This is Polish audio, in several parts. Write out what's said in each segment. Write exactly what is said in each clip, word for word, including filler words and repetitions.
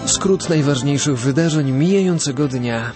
Skrót najważniejszych wydarzeń mijającego dnia.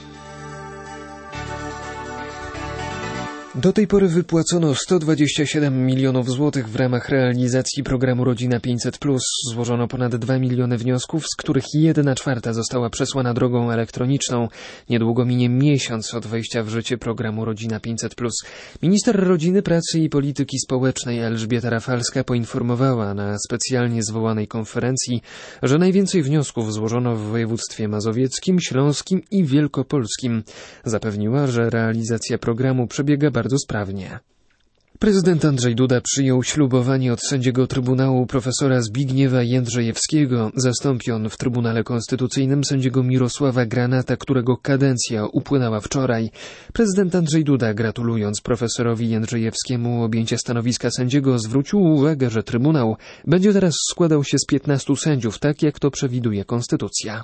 Do tej pory wypłacono sto dwadzieścia siedem milionów złotych w ramach realizacji programu Rodzina pięćset plus. Złożono ponad dwa miliony wniosków, z których jedna czwarta została przesłana drogą elektroniczną. Niedługo minie miesiąc od wejścia w życie programu Rodzina pięćset plus. Minister Rodziny, Pracy i Polityki Społecznej Elżbieta Rafalska poinformowała na specjalnie zwołanej konferencji, że najwięcej wniosków złożono w województwie mazowieckim, śląskim i wielkopolskim. Zapewniła, że realizacja programu przebiega bardzo sprawnie. Prezydent Andrzej Duda przyjął ślubowanie od sędziego Trybunału profesora Zbigniewa Jędrzejewskiego. Zastąpi on w Trybunale Konstytucyjnym sędziego Mirosława Granata, którego kadencja upłynęła wczoraj. Prezydent Andrzej Duda, gratulując profesorowi Jędrzejewskiemu objęcia stanowiska sędziego, zwrócił uwagę, że Trybunał będzie teraz składał się z piętnastu sędziów, tak jak to przewiduje Konstytucja.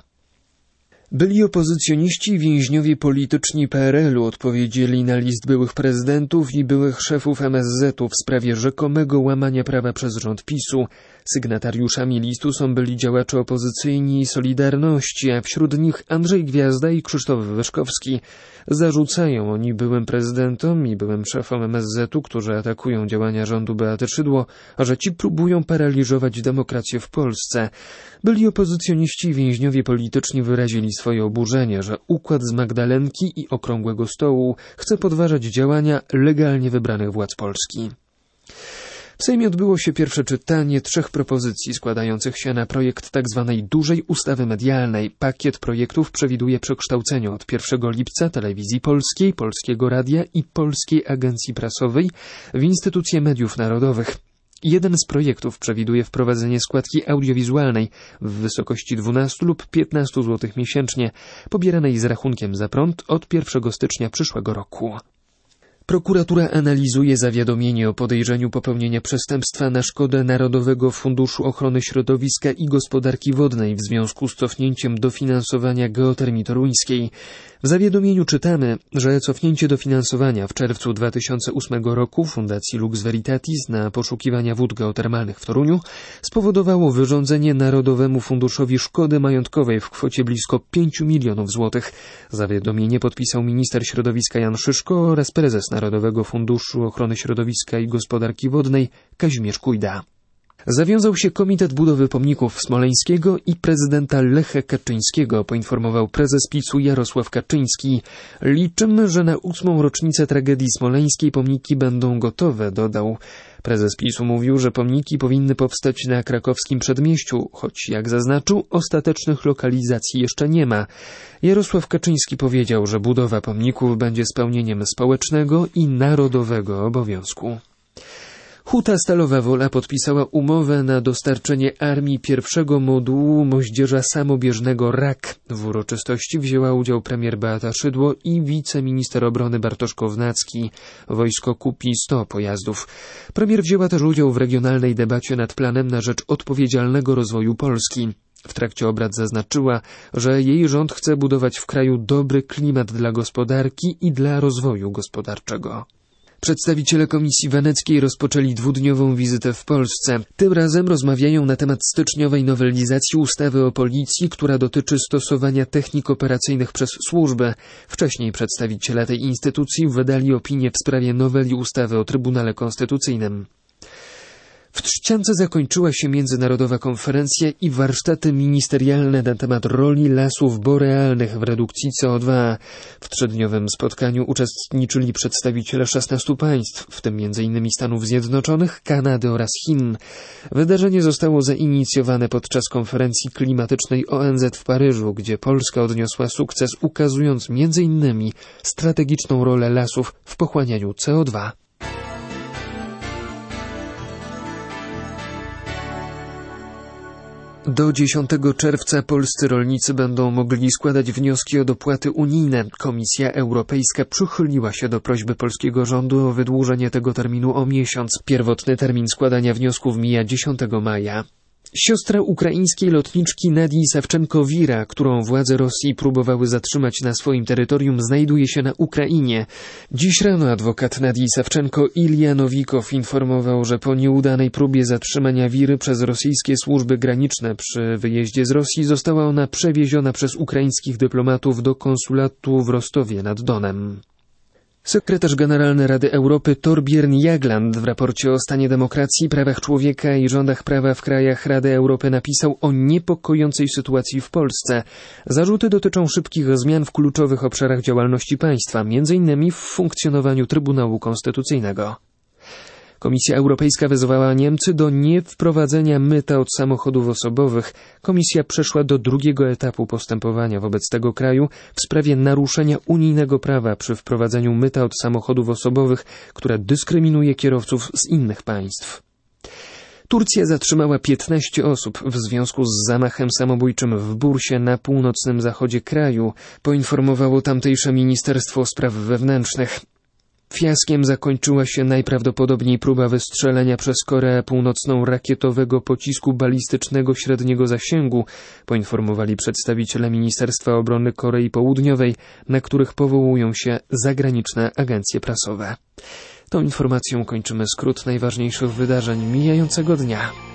Byli opozycjoniści i więźniowie polityczni P R L u odpowiedzieli na list byłych prezydentów i byłych szefów M S Z u w sprawie rzekomego łamania prawa przez rząd PiSu. Sygnatariuszami listu są byli działacze opozycyjni i Solidarności, a wśród nich Andrzej Gwiazda i Krzysztof Wyszkowski. Zarzucają oni byłym prezydentom i byłym szefom M S Z u, którzy atakują działania rządu Beaty Szydło, że ci próbują paraliżować demokrację w Polsce. Byli opozycjoniści i więźniowie polityczni wyrazili swoje oburzenie, że układ z Magdalenki i Okrągłego Stołu chce podważać działania legalnie wybranych władz Polski. W Sejmie odbyło się pierwsze czytanie trzech propozycji składających się na projekt tzw. dużej ustawy medialnej. Pakiet projektów przewiduje przekształcenie od pierwszego lipca Telewizji Polskiej, Polskiego Radia i Polskiej Agencji Prasowej w instytucje mediów narodowych. Jeden z projektów przewiduje wprowadzenie składki audiowizualnej w wysokości dwunastu lub piętnastu złotych miesięcznie, pobieranej z rachunkiem za prąd od pierwszego stycznia przyszłego roku. Prokuratura analizuje zawiadomienie o podejrzeniu popełnienia przestępstwa na szkodę Narodowego Funduszu Ochrony Środowiska i Gospodarki Wodnej w związku z cofnięciem dofinansowania geotermii toruńskiej. W zawiadomieniu czytamy, że cofnięcie dofinansowania w czerwcu dwa tysiące ósmego roku Fundacji Lux Veritatis na poszukiwania wód geotermalnych w Toruniu spowodowało wyrządzenie Narodowemu Funduszowi szkody majątkowej w kwocie blisko pięciu milionów złotych. Zawiadomienie podpisał minister środowiska Jan Szyszko oraz prezes Narodowego Funduszu Ochrony Środowiska i Gospodarki Wodnej Kazimierz Kujda. Zawiązał się Komitet Budowy Pomników Smoleńskiego i prezydenta Lecha Kaczyńskiego, poinformował prezes PiSu Jarosław Kaczyński. Liczymy, że na ósmą rocznicę tragedii smoleńskiej pomniki będą gotowe, dodał. Prezes PiSu mówił, że pomniki powinny powstać na krakowskim przedmieściu, choć jak zaznaczył, ostatecznych lokalizacji jeszcze nie ma. Jarosław Kaczyński powiedział, że budowa pomników będzie spełnieniem społecznego i narodowego obowiązku. Huta Stalowa Wola podpisała umowę na dostarczenie armii pierwszego modułu moździerza samobieżnego R A K. W uroczystości wzięła udział premier Beata Szydło i wiceminister obrony Bartosz Kownacki. Wojsko kupi sto pojazdów. Premier wzięła też udział w regionalnej debacie nad planem na rzecz odpowiedzialnego rozwoju Polski. W trakcie obrad zaznaczyła, że jej rząd chce budować w kraju dobry klimat dla gospodarki i dla rozwoju gospodarczego. Przedstawiciele Komisji Weneckiej rozpoczęli dwudniową wizytę w Polsce. Tym razem rozmawiają na temat styczniowej nowelizacji ustawy o policji, która dotyczy stosowania technik operacyjnych przez służbę. Wcześniej przedstawiciele tej instytucji wydali opinię w sprawie noweli ustawy o Trybunale Konstytucyjnym. W Trzciance zakończyła się międzynarodowa konferencja i warsztaty ministerialne na temat roli lasów borealnych w redukcji C O dwa. W trzydniowym spotkaniu uczestniczyli przedstawiciele szesnastu państw, w tym między innymi Stanów Zjednoczonych, Kanady oraz Chin. Wydarzenie zostało zainicjowane podczas konferencji klimatycznej O N Z w Paryżu, gdzie Polska odniosła sukces, ukazując między innymi strategiczną rolę lasów w pochłanianiu C O dwa. Do dziesiątego czerwca polscy rolnicy będą mogli składać wnioski o dopłaty unijne. Komisja Europejska przychyliła się do prośby polskiego rządu o wydłużenie tego terminu o miesiąc. Pierwotny termin składania wniosków mija dziesiątego maja. Siostra ukraińskiej lotniczki Nadii Sawczenko-Wira, którą władze Rosji próbowały zatrzymać na swoim terytorium, znajduje się na Ukrainie. Dziś rano adwokat Nadii Sawczenko Ilja Nowikow informował, że po nieudanej próbie zatrzymania Wiry przez rosyjskie służby graniczne przy wyjeździe z Rosji została ona przewieziona przez ukraińskich dyplomatów do konsulatu w Rostowie nad Donem. Sekretarz generalny Rady Europy Thorbjørn Jagland w raporcie o stanie demokracji, prawach człowieka i rządach prawa w krajach Rady Europy napisał o niepokojącej sytuacji w Polsce. Zarzuty dotyczą szybkich zmian w kluczowych obszarach działalności państwa, między innymi w funkcjonowaniu Trybunału Konstytucyjnego. Komisja Europejska wezwała Niemcy do niewprowadzenia myta od samochodów osobowych. Komisja przeszła do drugiego etapu postępowania wobec tego kraju w sprawie naruszenia unijnego prawa przy wprowadzeniu myta od samochodów osobowych, która dyskryminuje kierowców z innych państw. Turcja zatrzymała piętnaście osób w związku z zamachem samobójczym w Bursie na północnym zachodzie kraju, poinformowało tamtejsze Ministerstwo Spraw Wewnętrznych. Fiaskiem zakończyła się najprawdopodobniej próba wystrzelenia przez Koreę Północną rakietowego pocisku balistycznego średniego zasięgu, poinformowali przedstawiciele Ministerstwa Obrony Korei Południowej, na których powołują się zagraniczne agencje prasowe. Tą informacją kończymy skrót najważniejszych wydarzeń mijającego dnia.